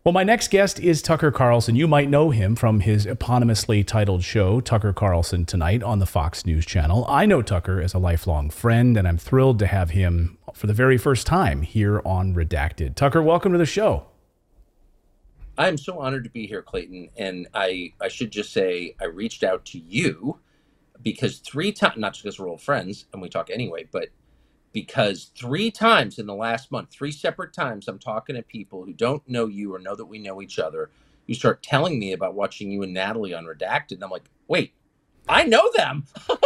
Well, my next guest is Tucker Carlson. You might know him from his eponymously titled show, Tucker Carlson Tonight, on the Fox News Channel. I know Tucker as a lifelong friend, and I'm thrilled to have him for the very first time here on Redacted. Tucker, welcome to the show. I'm so honored to be here, Clayton. And I should just say I reached out to you because 3 times, not just because we're old friends and we talk anyway, but because 3 times in the last month, 3 separate times, I'm talking to people who don't know you or know that we know each other. You start telling me about watching you and Natalie on Redacted. And I'm like, wait, I know them.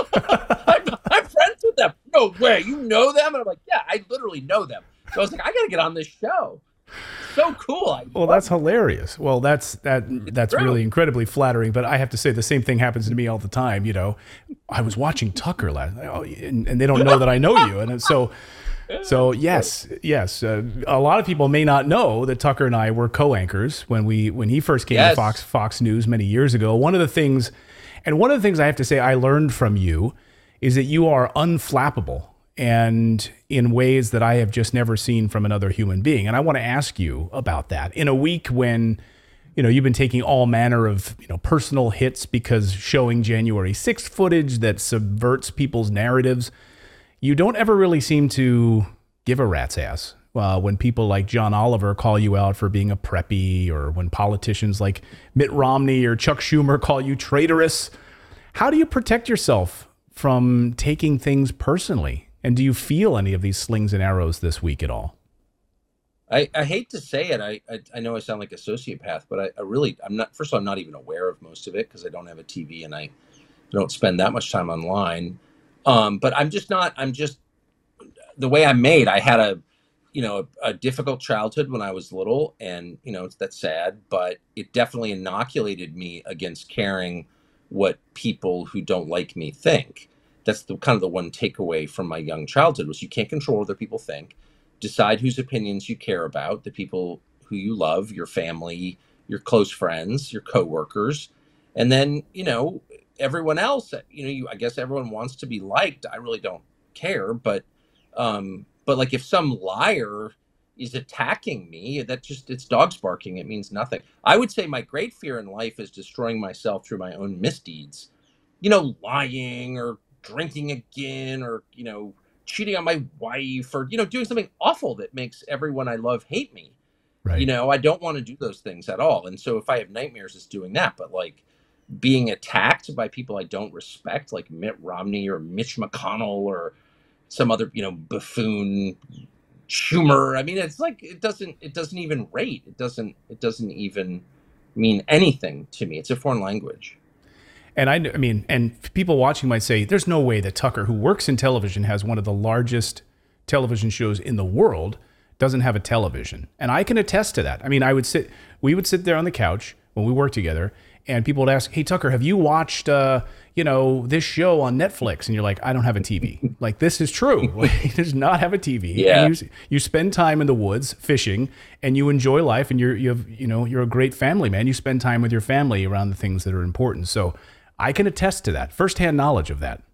I'm friends with them. No way, you know them? And I'm like, yeah, I literally know them. So I was like, I got to get on this show. So cool. Well, that's hilarious. Well, that's really incredibly flattering. But I have to say the same thing happens to me all the time. You know, I was watching Tucker last night, and they don't know that I know you. And so yes. A lot of people may not know that Tucker and I were co-anchors when he first came to Fox News many years ago. One of the things I have to say I learned from you is that you are unflappable, and in ways that I have just never seen from another human being. And I want to ask you about that. In a week when, you've been taking all manner of, personal hits because showing January 6th footage that subverts people's narratives, you don't ever really seem to give a rat's ass. When people like John Oliver call you out for being a preppy, or when politicians like Mitt Romney or Chuck Schumer call you traitorous, how do you protect yourself from taking things personally? And do you feel any of these slings and arrows this week at all? I hate to say it. I know I sound like a sociopath, but I'm not. First of all, I'm not even aware of most of it because I don't have a TV and I don't spend that much time online. But I'm just the way I'm made. I had a difficult childhood when I was little, and that's sad. But it definitely inoculated me against caring what people who don't like me think. That's the kind of the one takeaway from my young childhood was you can't control what other people think. Decide whose opinions you care about, the people who you love, your family, your close friends, your coworkers, and then, everyone else, I guess everyone wants to be liked. I really don't care, but like if some liar is attacking me, it's dogs barking. It means nothing. I would say my great fear in life is destroying myself through my own misdeeds, lying or drinking again, or cheating on my wife, or doing something awful that makes everyone I love hate me. Right. I don't want to do those things at all. And so if I have nightmares, it's doing that. But like being attacked by people I don't respect, like Mitt Romney or Mitch McConnell or some other buffoon Schumer, I mean, it's like it doesn't even rate. It doesn't even mean anything to me. It's a foreign language. And I mean, and people watching might say, there's no way that Tucker, who works in television, has one of the largest television shows in the world, doesn't have a television. And I can attest to that. I mean, we would sit there on the couch when we worked together, and people would ask, hey, Tucker, have you watched, this show on Netflix? And you're like, I don't have a TV. Like, this is true. He does not have a TV. Yeah. And you spend time in the woods fishing, and you enjoy life, and you're a great family man. You spend time with your family around the things that are important. So I can attest to that, firsthand knowledge of that.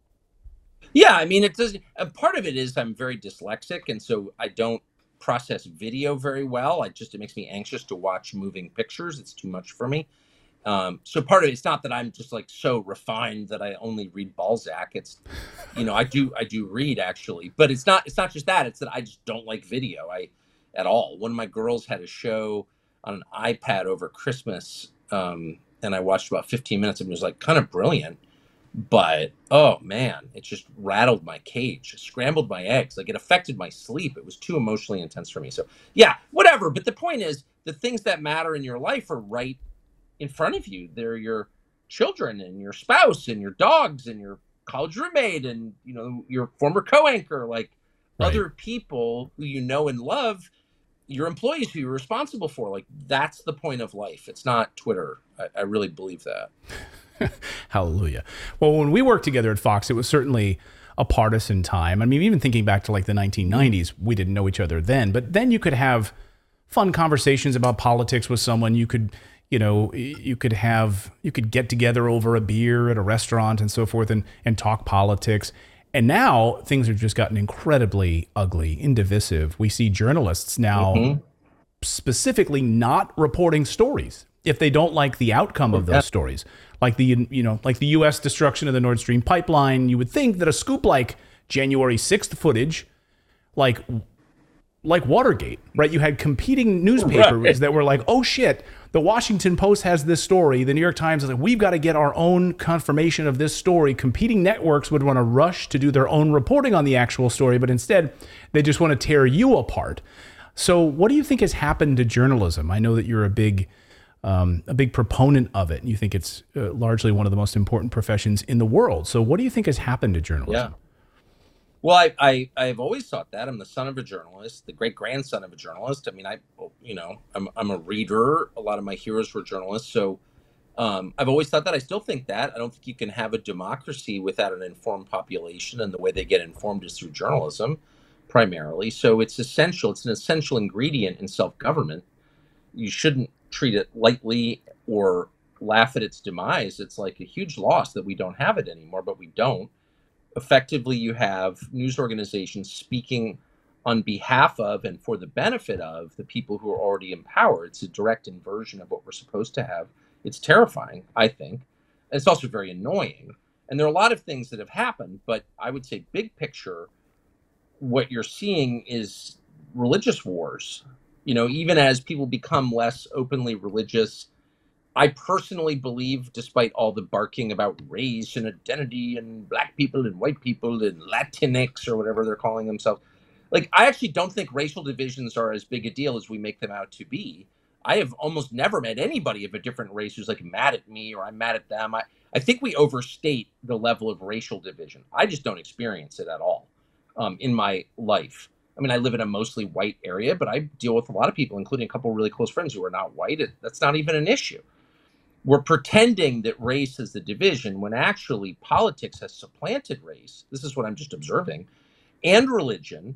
Yeah, I mean, it does. Part of it is I'm very dyslexic, and so I don't process video very well. It makes me anxious to watch moving pictures. It's too much for me. So part of it's not that I'm just like so refined that I only read Balzac. It's, I do read actually, but it's not just that. It's that I just don't like video at all. One of my girls had a show on an iPad over Christmas, and I watched about 15 minutes and it was like kind of brilliant, but oh man, it just rattled my cage, scrambled my eggs. Like it affected my sleep. It was too emotionally intense for me. So yeah, whatever. But the point is the things that matter in your life are right in front of you. They're your children and your spouse and your dogs and your college roommate and, your former co-anchor, like right. Other people who you know and love, your employees who you're responsible for. Like that's the point of life. It's not Twitter. I really believe that. Hallelujah. Well, when we worked together at Fox, it was certainly a partisan time. I mean, even thinking back to like the 1990s, we didn't know each other then, but then you could have fun conversations about politics with someone. You could get together over a beer at a restaurant and so forth and talk politics. And now things have just gotten incredibly ugly and divisive. We see journalists now specifically not reporting stories if they don't like the outcome of those stories. Like the U.S. destruction of the Nord Stream pipeline, you would think that a scoop like January 6th footage, like Watergate, right? You had competing newspapers that were like, oh shit, the Washington Post has this story. The New York Times is like, we've got to get our own confirmation of this story. Competing networks would want to rush to do their own reporting on the actual story, but instead they just want to tear you apart. So what do you think has happened to journalism? I know that you're a big proponent of it. You think it's largely one of the most important professions in the world. So what do you think has happened to journalism? Yeah. Well, I've always thought that. I'm the son of a journalist, the great grandson of a journalist. I mean, I'm a reader. A lot of my heroes were journalists. So I've always thought that. I still think that. I don't think you can have a democracy without an informed population, and the way they get informed is through journalism primarily. So it's essential. It's an essential ingredient in self-government. You shouldn't treat it lightly or laugh at its demise. It's like a huge loss that we don't have it anymore, but we don't. Effectively, you have news organizations speaking on behalf of and for the benefit of the people who are already in power. It's a direct inversion of what we're supposed to have. It's terrifying, I think. And it's also very annoying. And there are a lot of things that have happened, but I would say big picture, what you're seeing is religious wars. Even as people become less openly religious, I personally believe, despite all the barking about race and identity and black people and white people and Latinx or whatever they're calling themselves, I actually don't think racial divisions are as big a deal as we make them out to be. I have almost never met anybody of a different race who's mad at me or I'm mad at them. I think we overstate the level of racial division. I just don't experience it at all in my life. I mean, I live in a mostly white area, but I deal with a lot of people, including a couple of really close friends who are not white. That's not even an issue. We're pretending that race is the division when actually politics has supplanted race. This is what I'm just observing, and religion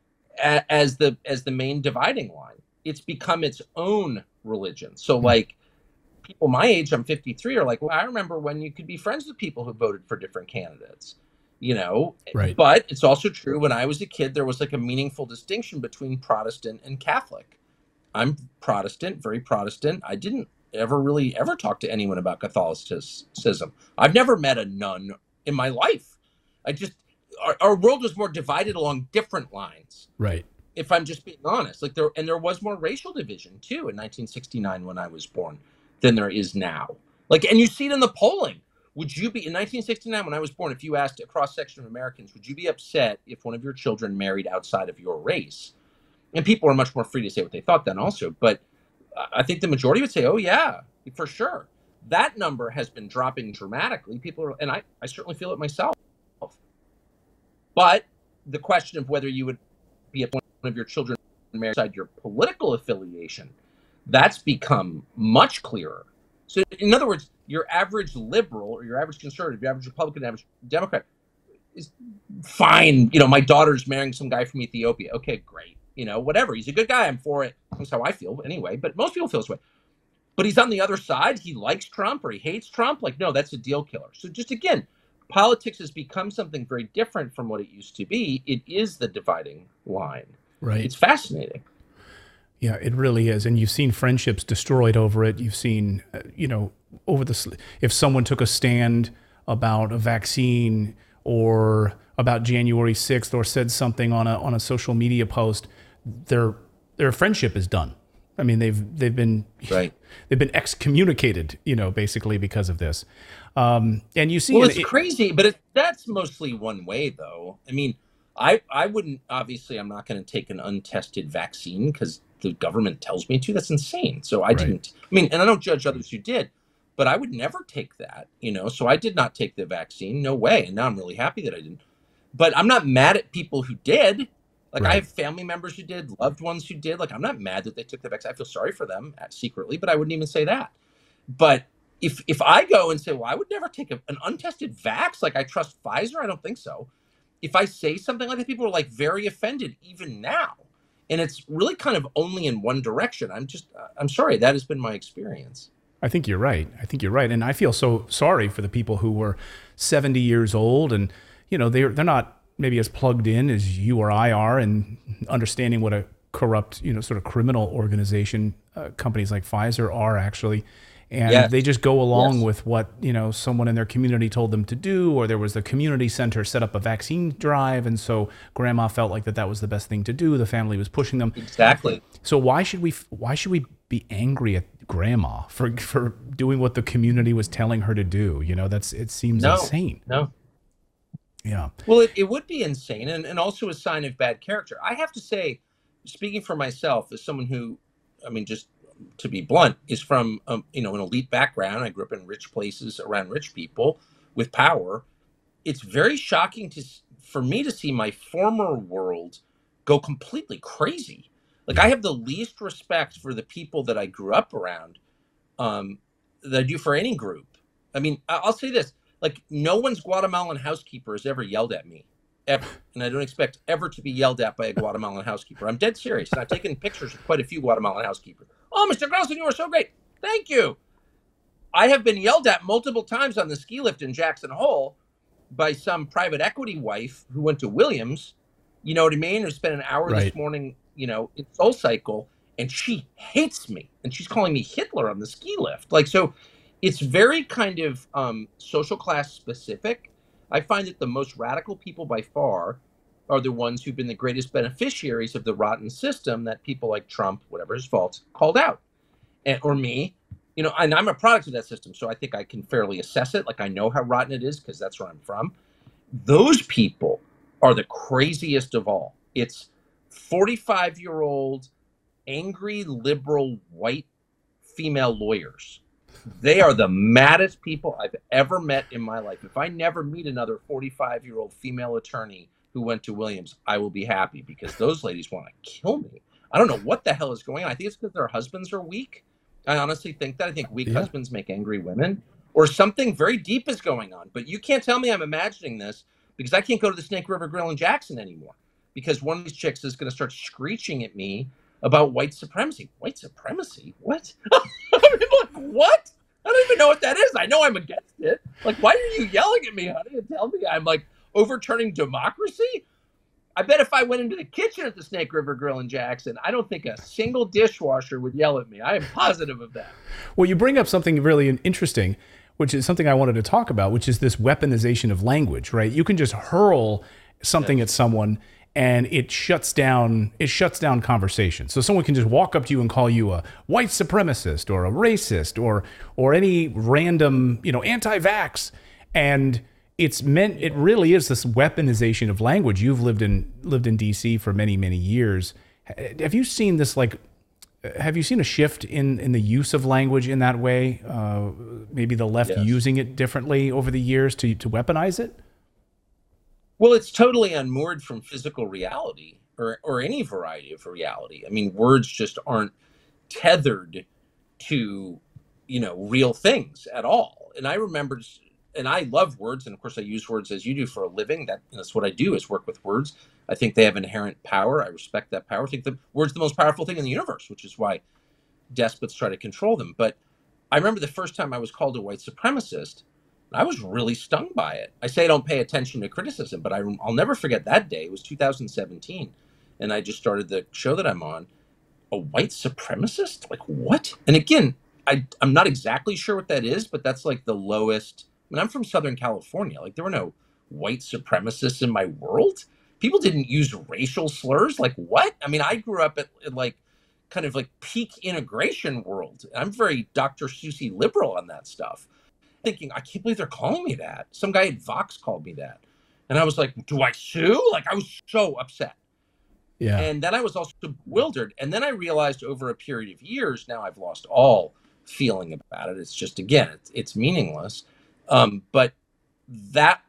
as the main dividing line. It's become its own religion. So people my age, I'm 53, are like, well, I remember when you could be friends with people who voted for different candidates, Right. But it's also true when I was a kid, there was a meaningful distinction between Protestant and Catholic. I'm Protestant, very Protestant. I didn't ever talk to anyone about Catholicism. I've never met a nun in my life. Our world was more divided along different lines. Right. If I'm just being honest, there was more racial division too in 1969 when I was born than there is now. And you see it in the polling. Would you be in 1969 when I was born? If you asked a cross section of Americans, would you be upset if one of your children married outside of your race? And people are much more free to say what they thought then also, but I think the majority would say, oh yeah, for sure. That number has been dropping dramatically. And I certainly feel it myself. But the question of whether you would be if one of your children married outside your political affiliation, that's become much clearer. So in other words, your average liberal or your average conservative, your average Republican, average Democrat is fine. My daughter's marrying some guy from Ethiopia. Okay, great. Whatever. He's a good guy. I'm for it. That's how I feel anyway. But most people feel this way. But he's on the other side. He likes Trump or he hates Trump. No, that's a deal killer. So just again, politics has become something very different from what it used to be. It is the dividing line. Right. It's fascinating. Yeah, it really is. And you've seen friendships destroyed over it. You've seen, if someone took a stand about a vaccine or about January 6th or said something on a social media post, their friendship is done. I mean, they've been right. They've been excommunicated, basically because of this. And you see, well, it's crazy, but that's mostly one way, though. I mean, I wouldn't. Obviously, I'm not going to take an untested vaccine because the government tells me to. That's insane. So I didn't. I mean, and I don't judge others who did, but I would never take that. So I did not take the vaccine. No way. And now I'm really happy that I didn't. But I'm not mad at people who did. Right. I have family members who did, loved ones who did. I'm not mad that they took the vaccine. I feel sorry for them secretly, but I wouldn't even say that. But if I go and say, well, I would never take an untested vax, I trust Pfizer, I don't think so. If I say something like that, people are very offended even now. And it's really kind of only in one direction. I'm sorry, that has been my experience. I think you're right. And I feel so sorry for the people who were 70 years old and, they're not maybe as plugged in as you or I are and understanding what a corrupt, sort of criminal organization. Companies like Pfizer are actually, and Yes. they just go along Yes. with what someone in their community told them to do, or there was the community center set up a vaccine drive, and so grandma felt like that was the best thing to do. The family was pushing them. Exactly. So why should we be angry at grandma for doing what the community was telling her to do? It seems No. insane. No. Yeah. Well, it would be insane, and also a sign of bad character. I have to say, speaking for myself, as someone who, I mean, just to be blunt, is from an elite background. I grew up in rich places around rich people with power. It's very shocking for me to see my former world go completely crazy. Like, I have the least respect for the people that I grew up around, um, that I do for any group. I mean, I'll say this: like, no one's Guatemalan housekeeper has ever yelled at me, ever, and I don't expect ever to be yelled at by a Guatemalan housekeeper. I'm dead serious, and I've taken pictures of quite a few Guatemalan housekeepers. Oh, Mr. Grelson, you are so great. Thank you. I have been yelled at multiple times on the ski lift in Jackson Hole by some private equity wife who went to Williams, you know what I mean, who spent an hour Right. this morning, in Soul Cycle, and she hates me, and she's calling me Hitler on the ski lift. Like, so it's very kind of social class specific. I find that the most radical people by far are the ones who've been the greatest beneficiaries of the rotten system that people like Trump, whatever his faults, called out. Or me, and I'm a product of that system, so I think I can fairly assess it. Like, I know how rotten it is because that's where I'm from. Those people are the craziest of all. It's 45-year-old angry liberal white female lawyers. They are the maddest people I've ever met in my life. If I never meet another 45-year-old female attorney who went to Williams, I will be happy, because those ladies want to kill me. I don't know what the hell is going on. I think it's because their husbands are weak. I honestly think that. I think weak husbands make angry women, or something very deep is going on. But you can't tell me I'm imagining this, because I can't go to the Snake River Grill in Jackson anymore, because one of these chicks is going to start screeching at me about white supremacy. White supremacy? What? I mean, like, what? I don't even know what that is. I know I'm against it. Like, why are you yelling at me, honey, and tell me I'm like overturning democracy? I bet if I went into the kitchen at the Snake River Grill in Jackson, I don't think a single dishwasher would yell at me. I am positive of that. Well, you bring up something really interesting, which is something I wanted to talk about, which is this weaponization of language, right? You can just hurl something at someone and it shuts down conversation. So someone can just walk up to you and call you a white supremacist or a racist or any random, anti-vax, and it really is this weaponization of language. You've lived in DC for many, many years. Have you seen this, have you seen a shift in the use of language in that way? Maybe the left using it differently over the years to weaponize it? Well, it's totally unmoored from physical reality or any variety of reality. I mean, words just aren't tethered to, real things at all. And I remember, and I love words, and of course I use words as you do for a living. That's what I do, is work with words. I think they have inherent power. I respect that power. I think the word's the most powerful thing in the universe, which is why despots try to control them. But I remember the first time I was called a white supremacist, I was really stung by it. I say I don't pay attention to criticism, but I'll never forget that day. It was 2017, and I just started the show that I'm on. A white supremacist? Like, what? And again, I'm not exactly sure what that is, but that's like the lowest. I mean, I'm from Southern California. Like, there were no white supremacists in my world. People didn't use racial slurs. Like, what? I mean, I grew up at like kind of like peak integration world. I'm very Dr. Seussy liberal on that stuff. Thinking, I can't believe they're calling me that. Some guy at Vox called me that. And I was like, do I sue? Like, I was so upset. Yeah. And then I was also bewildered. And then I realized over a period of years, now I've lost all feeling about it. It's just, again, it's meaningless. But that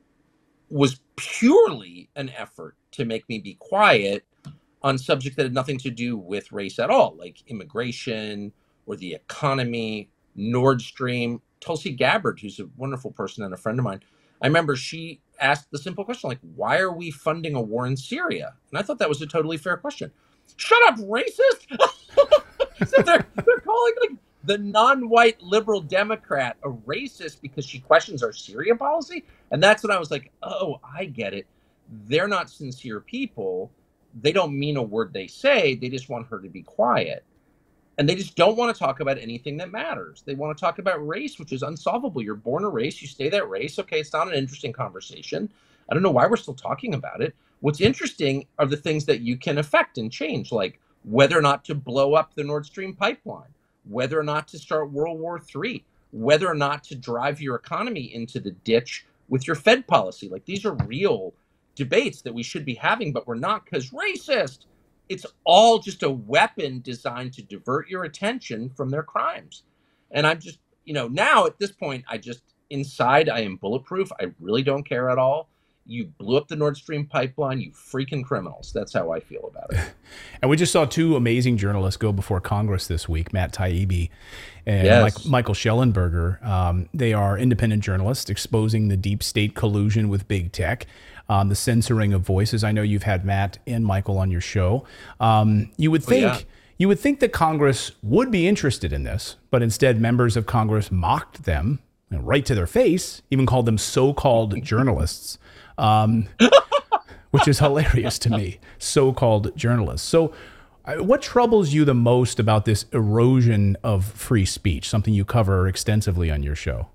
was purely an effort to make me be quiet on subjects that had nothing to do with race at all, like immigration or the economy, Nord Stream. Tulsi Gabbard, who's a wonderful person and a friend of mine, I remember she asked the simple question, like, why are we funding a war in Syria? And I thought that was a totally fair question. Shut up, racist! So they're calling like the non-white liberal Democrat a racist because she questions our Syria policy? And that's when I was like, oh, I get it. They're not sincere people. they don't mean a word they say. They just want her to be quiet. And they just don't want to talk about anything that matters. They want to talk about race, which is unsolvable. You're born a race, you stay that race. Okay, it's not an interesting conversation. I don't know why we're still talking about it. What's interesting are the things that you can affect and change, like whether or not to blow up the Nord Stream pipeline, whether or not to start World War III, whether or not to drive your economy into the ditch with your Fed policy. Like, these are real debates that we should be having, but we're not, because racist. It's all just a weapon designed to divert your attention from their crimes. And I'm just, now at this point, inside, I am bulletproof. I really don't care at all. You blew up the Nord Stream pipeline, you freaking criminals. That's how I feel about it. And we just saw two amazing journalists go before Congress this week, Matt Taibbi and Michael Shellenberger. They are independent journalists exposing the deep state collusion with big tech, the censoring of voices. I know you've had Matt and Michael on your show. You would think that Congress would be interested in this, but instead members of Congress mocked them right to their face, even called them so-called journalists. Which is hilarious to me, so-called journalists. So what troubles you the most about this erosion of free speech, something you cover extensively on your show?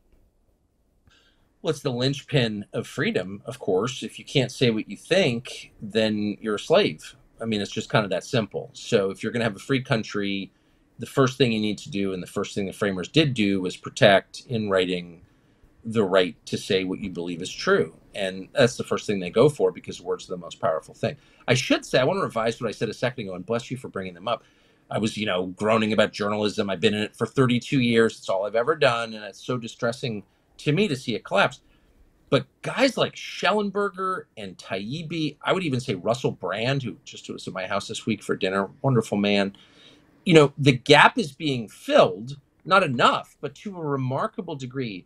Well, it's the linchpin of freedom, of course. If you can't say what you think, then you're a slave. I mean, it's just kind of that simple. So if you're going to have a free country, the first thing you need to do, and the first thing the framers did do, was protect in writing the right to say what you believe is true. And that's the first thing they go for, because words are the most powerful thing. I should say, I want to revise what I said a second ago, and bless you for bringing them up. I was, groaning about journalism. I've been in it for 32 years. It's all I've ever done. And it's so distressing to me to see it collapse. But guys like Shellenberger and Taibbi, I would even say Russell Brand, who just was at my house this week for dinner, wonderful man. The gap is being filled, not enough, but to a remarkable degree,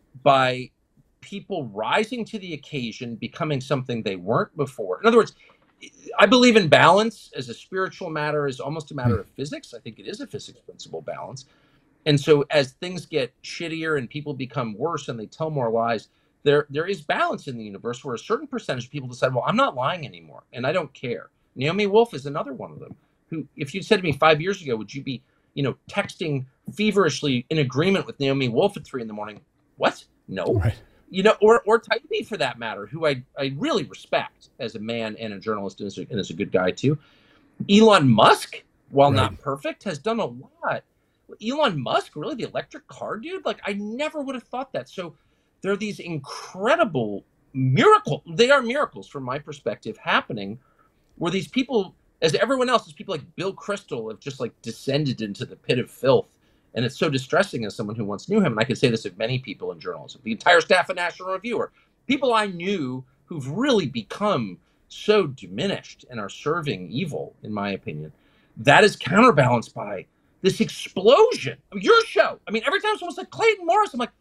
by people rising to the occasion, becoming something they weren't before. In other words, I believe in balance as a spiritual matter, as almost a matter of physics. I think it is a physics principle, balance. And so as things get shittier and people become worse and they tell more lies, there is balance in the universe where a certain percentage of people decide, well, I'm not lying anymore, and I don't care. Naomi Wolf is another one of them, who, if you'd said to me 5 years ago, would you be, texting feverishly in agreement with Naomi Wolf at 3 a.m? What? No. Right. Or Taibbi, for that matter, who I really respect as a man and a journalist, and as a good guy too. Elon Musk, while not perfect, has done a lot. Elon Musk, really, the electric car dude? Like, I never would have thought that. So there are these incredible miracles. They are miracles from my perspective happening, where these people, as everyone else, these people like Bill Kristol have just like descended into the pit of filth. And it's so distressing as someone who once knew him. And I can say this of many people in journalism, the entire staff of National Reviewer, people I knew who've really become so diminished and are serving evil, in my opinion. That is counterbalanced by this explosion of your show. I mean, every time someone said Clayton Morris, I'm like,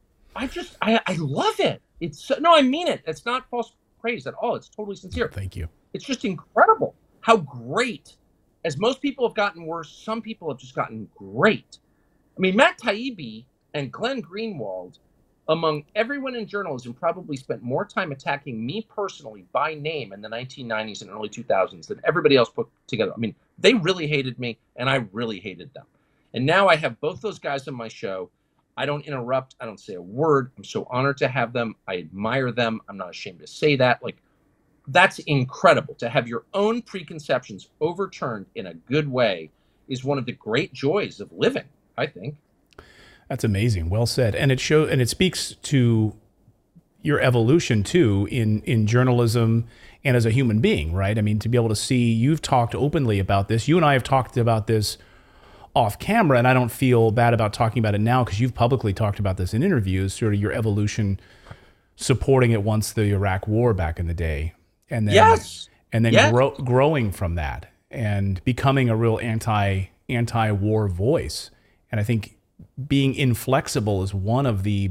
I love it. No, I mean it. It's not false praise at all. It's totally sincere. Thank you. It's just incredible how great, as most people have gotten worse, some people have just gotten great. I mean, Matt Taibbi and Glenn Greenwald, among everyone in journalism, probably spent more time attacking me personally by name in the 1990s and early 2000s than everybody else put together. I mean, they really hated me, and I really hated them. And now I have both those guys on my show. I don't interrupt. I don't say a word. I'm so honored to have them. I admire them. I'm not ashamed to say that. Like, that's incredible. To have your own preconceptions overturned in a good way is one of the great joys of living, I think. That's amazing. Well said. And it speaks to your evolution too in journalism and as a human being, right? I mean, to be able to see, you've talked openly about this. You and I have talked about this off camera, and I don't feel bad about talking about it now because you've publicly talked about this in interviews, sort of your evolution supporting it once the Iraq war back in the day. And then growing from that and becoming a real anti-war voice. And I think being inflexible is one of the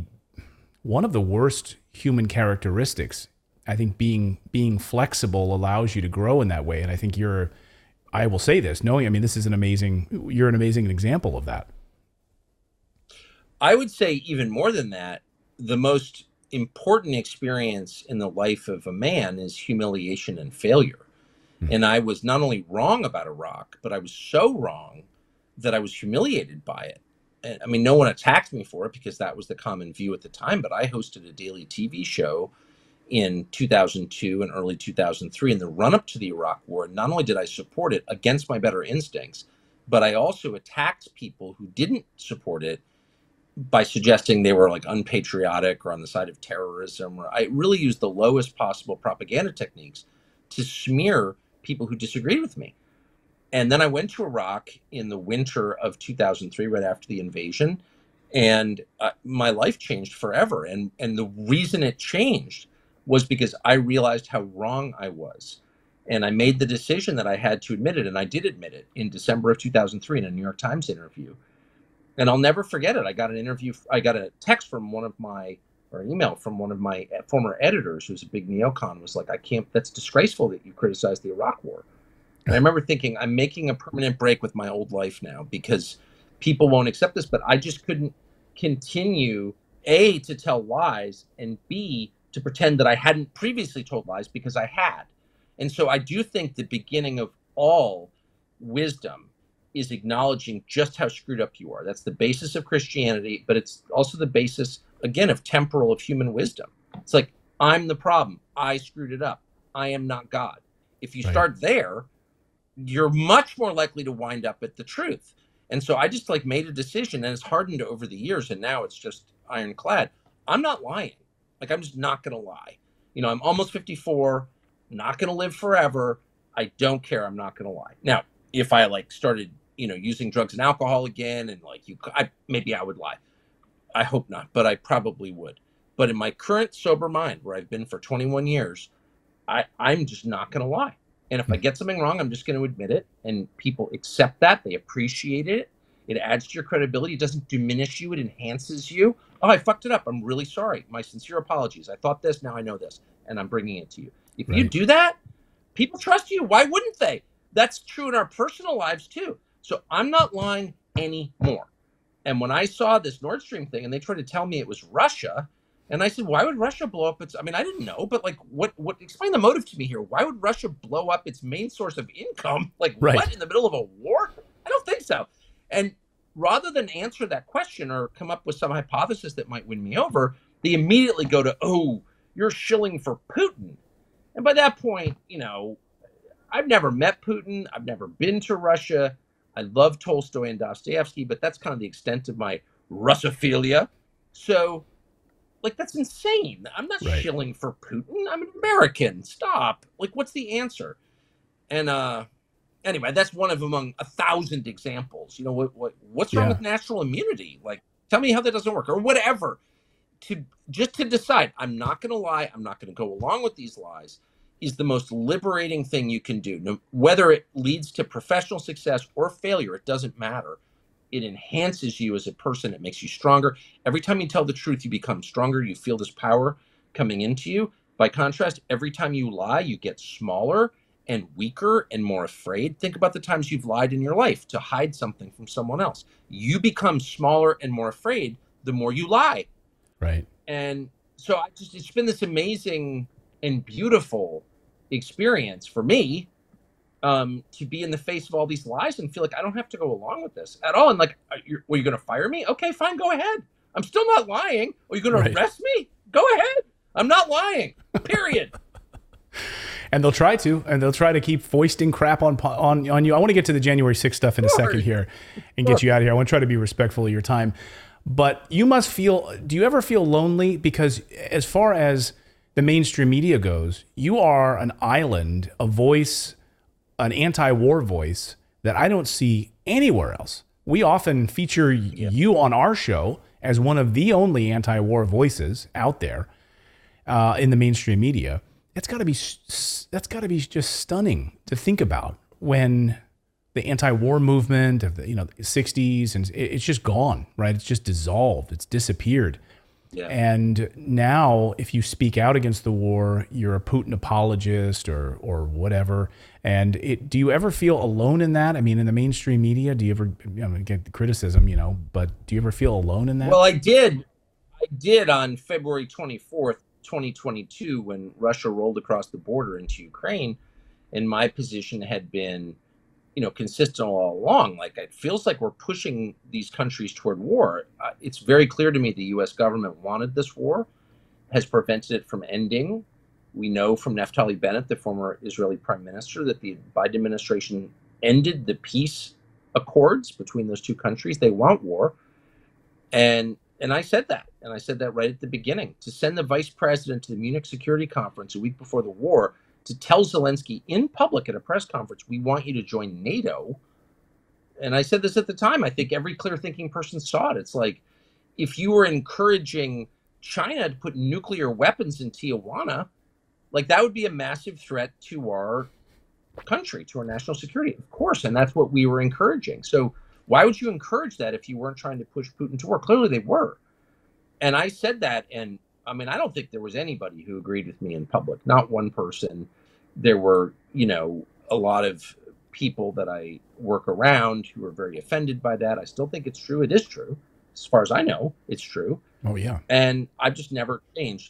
worst human characteristics. I think being flexible allows you to grow in that way. And I think I will say this, you're an amazing example of that. I would say even more than that, the most important experience in the life of a man is humiliation and failure. And I was not only wrong about Iraq, but I was so wrong that I was humiliated by it. And, I mean, no one attacked me for it because that was the common view at the time, but I hosted a daily TV show in 2002 and early 2003 in the run-up to the Iraq War. Not only did I support it against my better instincts, but I also attacked people who didn't support it by suggesting they were like unpatriotic or on the side of terrorism. Or I really used the lowest possible propaganda techniques to smear people who disagreed with me. And then I went to Iraq in the winter of 2003, right after the invasion, and my life changed forever. And the reason it changed was because I realized how wrong I was. And I made the decision that I had to admit it, and I did admit it in December of 2003 in a New York Times interview. And I'll never forget it. I got a text from or an email from one of my former editors, who's a big neocon, was like, that's disgraceful that you criticized the Iraq War. And I remember thinking, I'm making a permanent break with my old life now because people won't accept this, but I just couldn't continue, A, to tell lies, and B, to pretend that I hadn't previously told lies, because I had. And so I do think the beginning of all wisdom is acknowledging just how screwed up you are. That's the basis of Christianity, but it's also the basis, again, of human wisdom. It's like, I'm the problem. I screwed it up. I am not God. If you start there, you're much more likely to wind up at the truth. And so I just made a decision, and it's hardened over the years, and now it's just ironclad. I'm not lying. I'm just not going to lie. I'm almost 54, not going to live forever. I don't care. I'm not going to lie. Now, if I started, using drugs and alcohol again, and maybe I would lie. I hope not, but I probably would. But in my current sober mind, where I've been for 21 years, I'm just not going to lie. And if I get something wrong, I'm just going to admit it. And people accept that. They appreciate it. It adds to your credibility. It doesn't diminish you. It enhances you. Oh, I fucked it up. I'm really sorry. My sincere apologies. I thought this. Now I know this. And I'm bringing it to you. If you do that, people trust you. Why wouldn't they? That's true in our personal lives too. So I'm not lying anymore. And when I saw this Nord Stream thing and they tried to tell me it was Russia, and I said, why would Russia blow up I didn't know, but what explain the motive to me here. Why would Russia blow up its main source of income? What, in the middle of a war? I don't think so. And rather than answer that question or come up with some hypothesis that might win me over, they immediately go to, oh, you're shilling for Putin. And by that point, I've never met Putin. I've never been to Russia. I love Tolstoy and Dostoevsky, but that's kind of the extent of my Russophilia. So, that's insane. I'm not shilling for Putin. I'm an American. Stop. What's the answer? And anyway, that's one of among 1,000 examples. What's wrong with natural immunity? Tell me how that doesn't work or whatever. To decide, I'm not going to lie. I'm not going to go along with these lies. Is the most liberating thing you can do. Whether it leads to professional success or failure, it doesn't matter. It enhances you as a person. It makes you stronger. Every time you tell the truth, you become stronger. You feel this power coming into you. By contrast, every time you lie, you get smaller and weaker and more afraid. Think about the times you've lied in your life to hide something from someone else. You become smaller and more afraid the more you lie. Right. And so it's been this amazing and beautiful experience for me to be in the face of all these lies and feel like I don't have to go along with this at all. And were you going to fire me? Okay, fine, go ahead. I'm still not lying. Are you going to arrest me? Go ahead. I'm not lying. Period. And they'll try to keep foisting crap on you. I want to get to the January 6th stuff in a second here and get you out of here. I want to try to be respectful of your time. But do you ever feel lonely? Because as far as the mainstream media goes, you are an island, a voice, an anti-war voice that I don't see anywhere else. We often feature you on our show as one of the only anti-war voices out there in the mainstream media. That's got to be just stunning to think about when the anti-war movement of the 60s and it's just gone, right? It's just dissolved. It's disappeared. Yeah. And now, if you speak out against the war, you're a Putin apologist or whatever. And do you ever feel alone in that? I mean, in the mainstream media, do you ever get the criticism, but do you ever feel alone in that? Well, I did on February 24th, 2022, when Russia rolled across the border into Ukraine. and my position had been, consistent all along. Like, it feels like we're pushing these countries toward war. It's very clear to me the U.S. government wanted this war, has prevented it from ending. We know from Naftali Bennett, the former Israeli prime minister, that the Biden administration ended the peace accords between those two countries. They want war. And I said that. And I said that right at the beginning. To send the vice president to the Munich Security Conference a week before the war to tell Zelensky in public at a press conference, we want you to join NATO. And I said this at the time. I think every clear-thinking person saw it. It's like, if you were encouraging China to put nuclear weapons in Tijuana, like, that would be a massive threat to our country, to our national security, of course. And that's what we were encouraging. So why would you encourage that if you weren't trying to push Putin to war? Clearly they were. And I said that. And I mean, I don't think there was anybody who agreed with me in public, not one person. There were, a lot of people that I work around who are very offended by that. I still think it's true. It is true. As far as I know, it's true. Oh, yeah. And I've just never changed.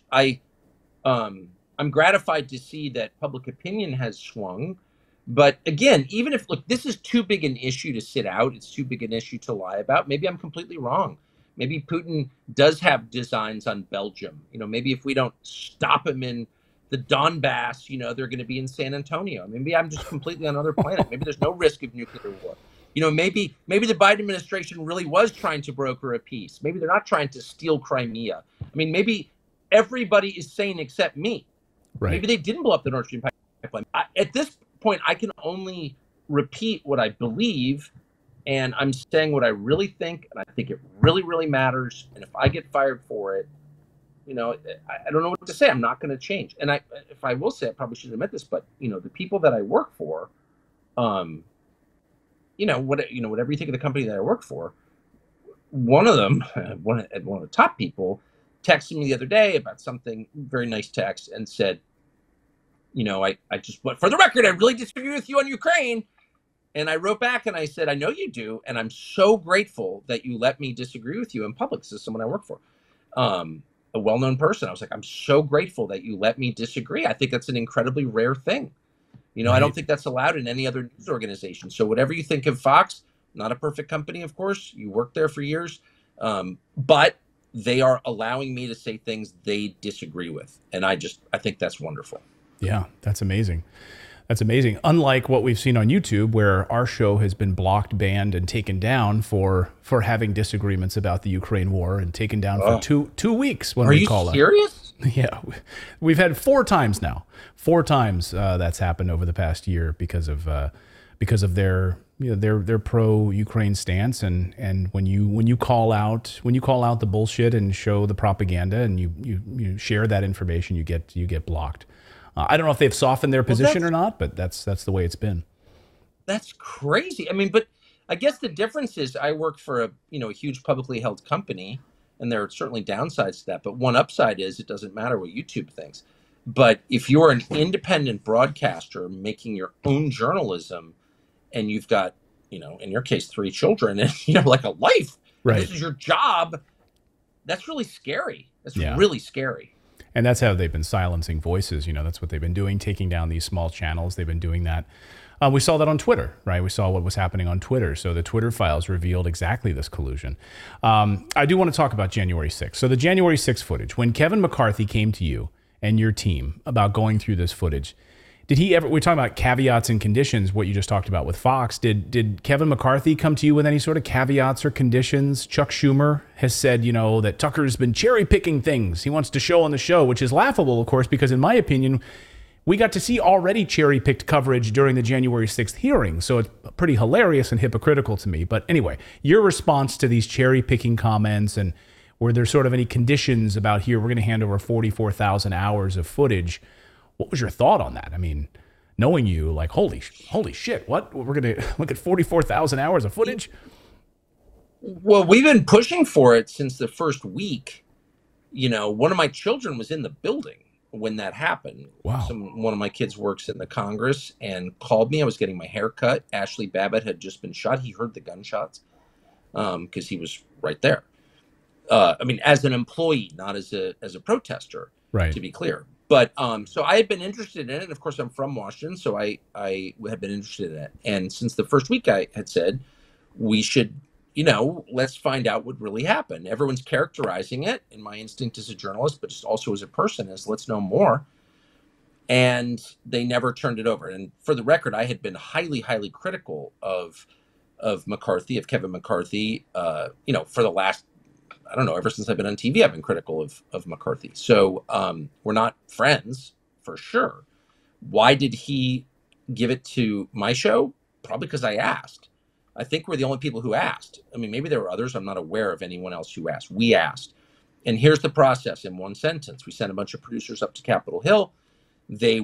I'm gratified to see that public opinion has swung. But again, even if, look, this is too big an issue to sit out, it's too big an issue to lie about. Maybe I'm completely wrong. Maybe Putin does have designs on Belgium. Maybe if we don't stop him in the Donbass, they're going to be in San Antonio. Maybe I'm just completely on another planet. Maybe there's no risk of nuclear war. Maybe the Biden administration really was trying to broker a peace. Maybe they're not trying to steal Crimea. I mean, maybe everybody is sane except me. Right. Maybe they didn't blow up the Nord Stream pipeline. At this point, I can only repeat what I believe, and I'm saying what I really think, and I think it really, really matters. And if I get fired for it, I don't know what to say. I'm not going to change. And if I will say, I probably shouldn't admit this, but the people that I work for, whatever you think of the company that I work for, one of them, one of the top people, texted me the other day about something, very nice text, and said, I just, but for the record, I really disagree with you on Ukraine. And I wrote back and I said, I know you do. And I'm so grateful that you let me disagree with you in public. This is someone I work for, a well-known person. I was like, I'm so grateful that you let me disagree. I think that's an incredibly rare thing. Right. I don't think that's allowed in any other news organization. So whatever you think of Fox, not a perfect company, of course. You worked there for years. But they are allowing me to say things they disagree with. And I think that's wonderful. Yeah, that's amazing. That's amazing. Unlike what we've seen on YouTube, where our show has been blocked, banned, and taken down for having disagreements about the Ukraine war, and taken down for two weeks when we call it. Are you serious? Yeah, we've had 4 times now. 4 times that's happened over the past year because of their their pro-Ukraine stance, and when you call out the bullshit and show the propaganda and you share that information, you get blocked. I don't know if they've softened their position or not, but that's the way it's been. That's crazy. I mean, but I guess the difference is I work for a huge publicly held company, and there are certainly downsides to that. But one upside is it doesn't matter what YouTube thinks. But if you're an independent broadcaster making your own journalism, and you've got, in your case, 3 children and, like a life, right? This is your job. That's really scary. That's really scary. And that's how they've been silencing voices. That's what they've been doing, taking down these small channels. They've been doing that. We saw that on Twitter, right? We saw what was happening on Twitter. So the Twitter files revealed exactly this collusion. I do want to talk about January 6th. So the January 6th footage, when Kevin McCarthy came to you and your team about going through this footage, did he ever, we're talking about caveats and conditions, what you just talked about with Fox. Did Kevin McCarthy come to you with any sort of caveats or conditions? Chuck Schumer has said, that Tucker's been cherry picking things he wants to show on the show, which is laughable, of course, because in my opinion, we got to see already cherry picked coverage during the January 6th hearing. So it's pretty hilarious and hypocritical to me. But anyway, your response to these cherry picking comments, and were there sort of any conditions about here, we're going to hand over 44,000 hours of footage? What was your thought on that? I mean, knowing you, like, holy shit, what? We're going to look at 44,000 hours of footage? Well, we've been pushing for it since the first week. One of my children was in the building when that happened. Wow. One of my kids works in the Congress and called me. I was getting my hair cut. Ashley Babbitt had just been shot. He heard the gunshots because he was right there. As an employee, not as a protester, right? To be clear. But so I had been interested in it. Of course, I'm from Washington, so I had been interested in it. And since the first week, I had said we should, let's find out what really happened. Everyone's characterizing it, and my instinct as a journalist, but just also as a person, is let's know more. And they never turned it over. And for the record, I had been highly, highly critical of McCarthy, of Kevin McCarthy, for the last, I don't know, ever since I've been on TV, I've been critical of McCarthy. So we're not friends, for sure. Why did he give it to my show? Probably because I asked. I think we're the only people who asked. I mean, maybe there were others. I'm not aware of anyone else who asked. We asked. And here's the process in one sentence. We sent a bunch of producers up to Capitol Hill. They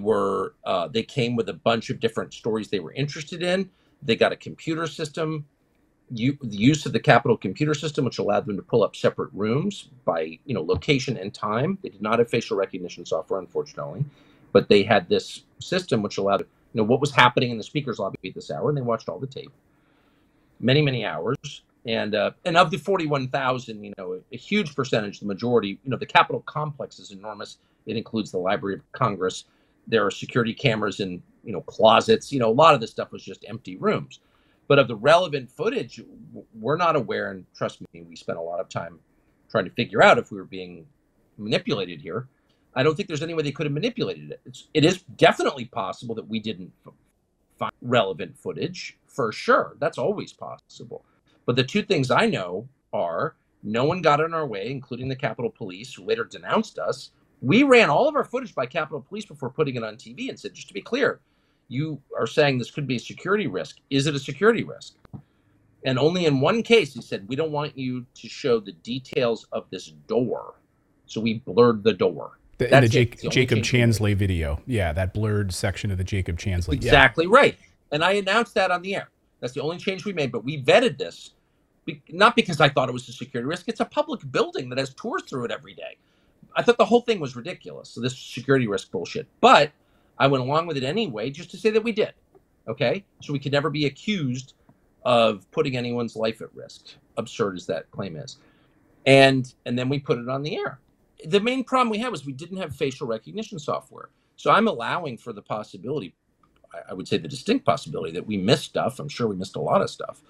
came with a bunch of different stories they were interested in. They got a computer system, the use of the Capitol computer system, which allowed them to pull up separate rooms by, location and time. They did not have facial recognition software, unfortunately, but they had this system which allowed, what was happening in the speaker's lobby at this hour, and they watched all the tape, many, many hours. And of the 41,000, a huge percentage, the majority, the Capitol complex is enormous. It includes the Library of Congress. There are security cameras in, closets. A lot of this stuff was just empty rooms. But of the relevant footage, we're not aware. And trust me, we spent a lot of time trying to figure out if we were being manipulated here. I don't think there's any way they could have manipulated it. It is definitely possible that we didn't find relevant footage, for sure. That's always possible. But the two things I know are no one got in our way, including the Capitol Police, who later denounced us. We ran all of our footage by Capitol Police before putting it on TV and said, just to be clear, you are saying this could be a security risk. Is it a security risk? And only in one case, he said, we don't want you to show the details of this door. So we blurred the door. In the Jacob Chansley video. Yeah, that blurred section of the Jacob Chansley. Exactly right. And I announced that on the air. That's the only change we made, but we vetted this, not because I thought it was a security risk. It's a public building that has tours through it every day. I thought the whole thing was ridiculous. So this security risk bullshit. But I went along with it anyway, just to say that we did. Okay? So we could never be accused of putting anyone's life at risk, absurd as that claim is. And then we put it on the air. The main problem we had was we didn't have facial recognition software. So I'm allowing for the possibility, I would say the distinct possibility, that we missed stuff. I'm sure we missed a lot of stuff.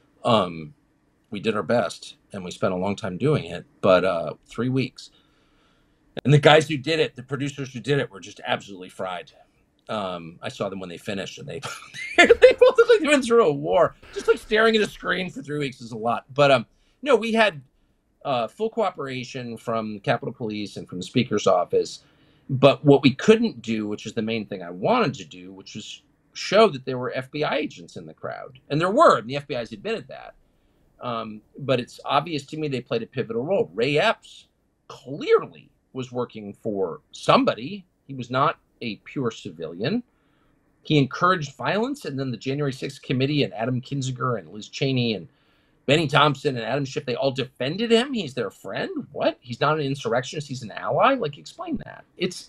We did our best, and we spent a long time doing it, but 3 weeks. And the guys who did it, the producers who did it, were just absolutely fried. I saw them when they finished, and they they both looked like they went through a war. Just like staring at a screen for 3 weeks is a lot. But no, we had full cooperation from Capitol Police and from the Speaker's office. But what we couldn't do, which is the main thing I wanted to do, which was show that there were FBI agents in the crowd. And there were, and the FBI has admitted that. But it's obvious to me they played a pivotal role. Ray Epps clearly was working for somebody. He was not a pure civilian. He encouraged violence, and then the January 6th committee and Adam Kinzinger and Liz Cheney and Benny Thompson and Adam Schiff, they all defended him. He's their friend. What? He's not an insurrectionist. He's an ally. Like, explain that.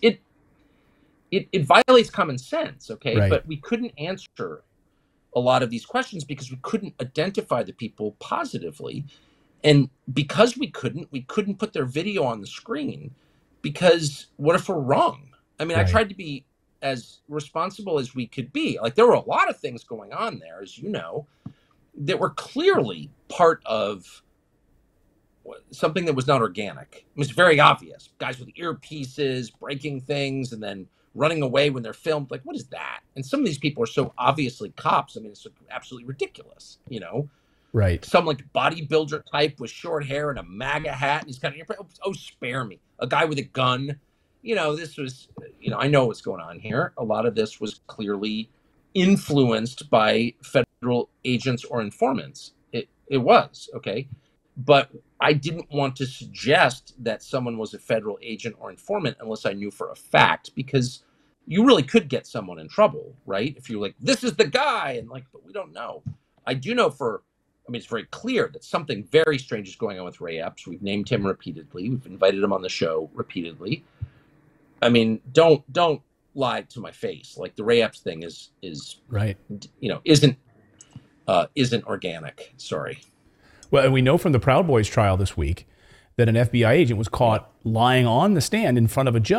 It violates common sense. Okay. Right. But we couldn't answer a lot of these questions because we couldn't identify the people positively. And because we couldn't put their video on the screen, because what if we're wrong? I mean, right. I tried to be as responsible as we could be. Like, there were a lot of things going on there, as you know, that were clearly part of something that was not organic. It was very obvious. Guys with earpieces, breaking things, and then running away when they're filmed. Like, what is that? And some of these people are so obviously cops. I mean, it's absolutely ridiculous, you know? Right. Some like bodybuilder type with short hair and a MAGA hat. And he's kind of, oh, spare me. A guy with a gun. You know, this was, you know, I know what's going on here. A lot of this was clearly influenced by federal agents or informants. It was, okay? But I didn't want to suggest that someone was a federal agent or informant unless I knew for a fact, because you really could get someone in trouble, right? If you're like, this is the guy, and like, but we don't know. I do know it's very clear that something very strange is going on with Ray Epps. We've named him repeatedly. We've invited him on the show repeatedly. I mean, don't lie to my face. Like, the Ray Epps thing is right. You know, isn't organic. Sorry. Well, and we know from the Proud Boys trial this week that an FBI agent was caught lying on the stand in front of a judge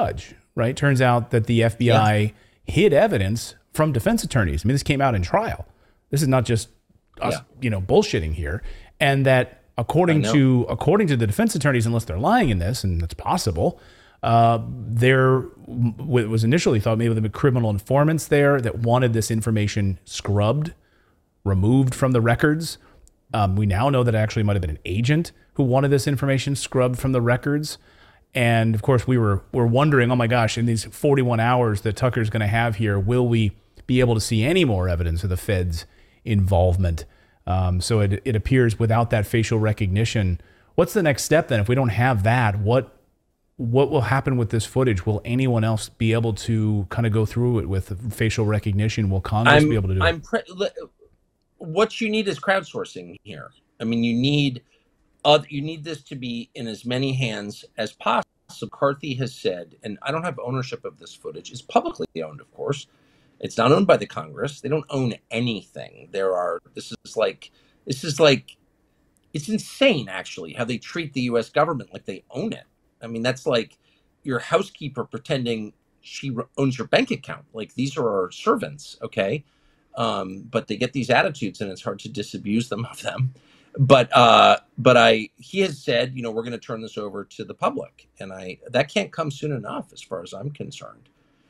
right? Turns out that the FBI hid evidence from defense attorneys. I mean, this came out in trial. This is not just us, bullshitting here. And that according to the defense attorneys, unless they're lying in this, and that's possible, there was initially thought maybe there were criminal informants there that wanted this information scrubbed, removed from the records. We now know that it actually might have been an agent who wanted this information scrubbed from the records. And of course, we're wondering, oh my gosh, in these 41 hours that Tucker's going to have here, will we be able to see any more evidence of the Fed's involvement? So it appears without that facial recognition, what's the next step then? If we don't have that, what will happen with this footage? Will anyone else be able to kind of go through it with facial recognition? Will Congress be able to do it? What you need is crowdsourcing here. I mean, you need this to be in as many hands as possible. McCarthy has said, and I don't have ownership of this footage. It's publicly owned, of course. It's not owned by the Congress. They don't own anything. This is like, it's insane, actually, how they treat the U.S. government like they own it. I mean, that's like your housekeeper pretending she owns your bank account. Like, these are our servants, okay? But they get these attitudes, and it's hard to disabuse them of them. But he has said, we're going to turn this over to the public, and that can't come soon enough, as far as I'm concerned.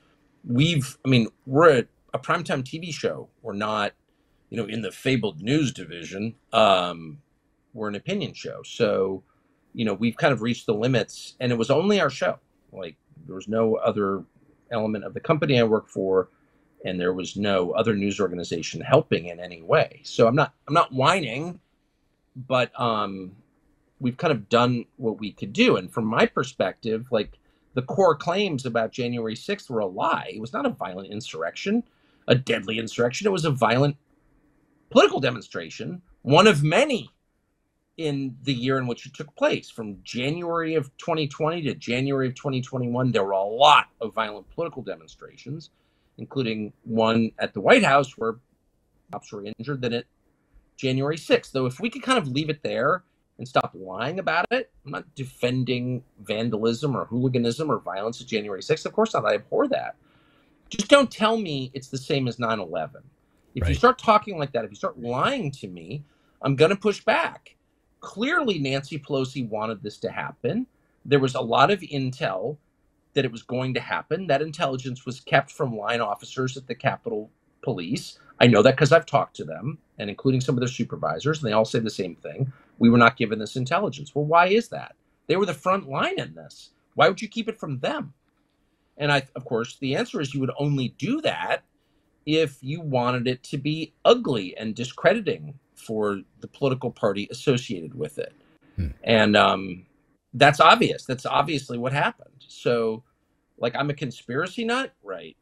We're a primetime TV show. We're not, in the fabled news division. We're an opinion show, so we've kind of reached the limits, and it was only our show. Like, there was no other element of the company I work for, and there was no other news organization helping in any way. So I'm not whining, but we've kind of done what we could do. And from my perspective, like, the core claims about January 6th were a lie. It was not a violent insurrection, a deadly insurrection. It was a violent political demonstration, one of many in the year in which it took place. From January of 2020 to January of 2021, there were a lot of violent political demonstrations, including one at the White House where cops were injured than at January 6th. Though if we could kind of leave it there and stop lying about it, I'm not defending vandalism or hooliganism or violence at January 6th. Of course not. I abhor that. Just don't tell me it's the same as 9/11. If you start talking like that, if you start lying to me, I'm going to push back. Clearly, Nancy Pelosi wanted this to happen. There was a lot of intel that it was going to happen. That intelligence was kept from line officers at the Capitol Police. I know that because I've talked to them, and including some of their supervisors, and they all say the same thing. We were not given this intelligence. Well, why is that? They were the front line in this. Why would you keep it from them? And of course, the answer is you would only do that if you wanted it to be ugly and discrediting for the political party associated with it. And that's obvious. That's obviously what happened. So, like, I'm a conspiracy nut, right?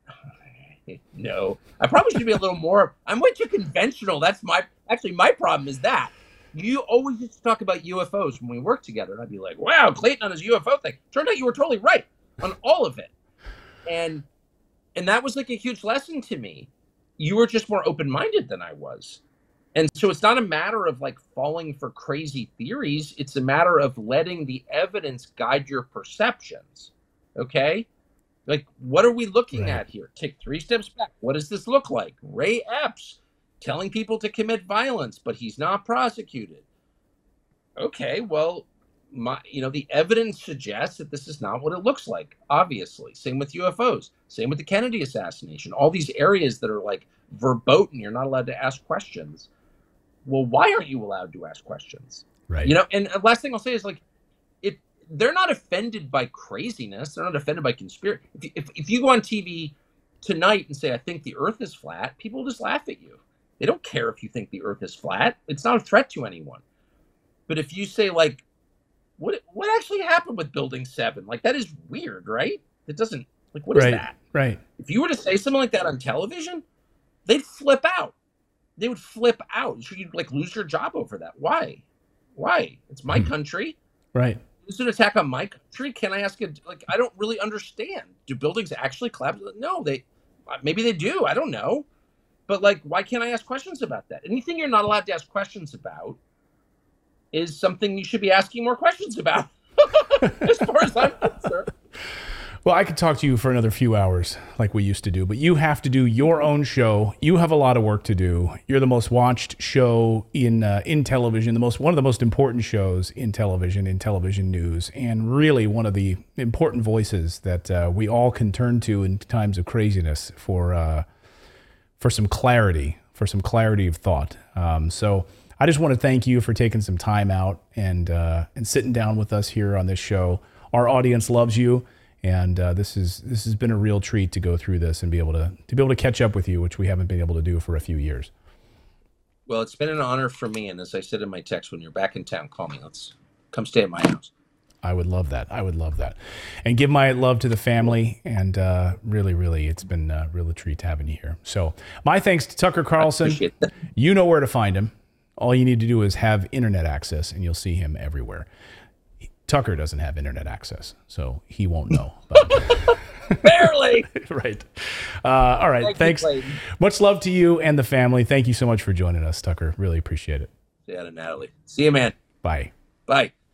No, I probably should be a little more. I'm way too conventional. That's my problem is that you always used to talk about UFOs when we worked together, and I'd be like, "Wow, Clayton on his UFO thing." Turned out you were totally right on all of it, and that was like a huge lesson to me. You were just more open-minded than I was, and so it's not a matter of like falling for crazy theories. It's a matter of letting the evidence guide your perceptions. Okay. Like, what are we looking at here? Take 3 steps back. What does this look like? Ray Epps telling people to commit violence, but he's not prosecuted. Okay, well, the evidence suggests that this is not what it looks like, obviously. Same with UFOs. Same with the Kennedy assassination. All these areas that are like verboten, you're not allowed to ask questions. Well, why aren't you allowed to ask questions? Right. And the last thing I'll say is, like, they're not offended by craziness. They're not offended by conspiracy. If you go on TV tonight and say, I think the earth is flat, people will just laugh at you. They don't care if you think the earth is flat. It's not a threat to anyone. But if you say, like, what actually happened with Building 7? Like, that is weird, right? It doesn't, like, what is that? Right. If you were to say something like that on television, they'd flip out. They would flip out. So you'd, like, lose your job over that. Why? It's my country. Right. Is it an attack on my country? Can I ask it? Like, I don't really understand. Do buildings actually collapse? No, maybe they do. I don't know. But, like, why can't I ask questions about that? Anything you're not allowed to ask questions about is something you should be asking more questions about, as far as I'm concerned. Well, I could talk to you for another few hours like we used to do, but you have to do your own show. You have a lot of work to do. You're the most watched show in television, one of the most important shows in television news, and really one of the important voices that we all can turn to in times of craziness for some clarity, of thought. So I just want to thank you for taking some time out and sitting down with us here on this show. Our audience loves you. And this has been a real treat to go through this and be able to catch up with you, which we haven't been able to do for a few years. Well, it's been an honor for me, and as I said in my text, when you're back in town, call me. Let's come stay at my house. I would love that. And give my love to the family. And really, it's been really a treat having you here. So my thanks to Tucker Carlson. You know where to find him. All you need to do is have internet access, and you'll see him everywhere. Tucker doesn't have internet access, so he won't know. Barely. Right. All right. Thanks. Much love to you and the family. Thank you so much for joining us, Tucker. Really appreciate it. Yeah, Natalie. See you, man. Bye. Bye.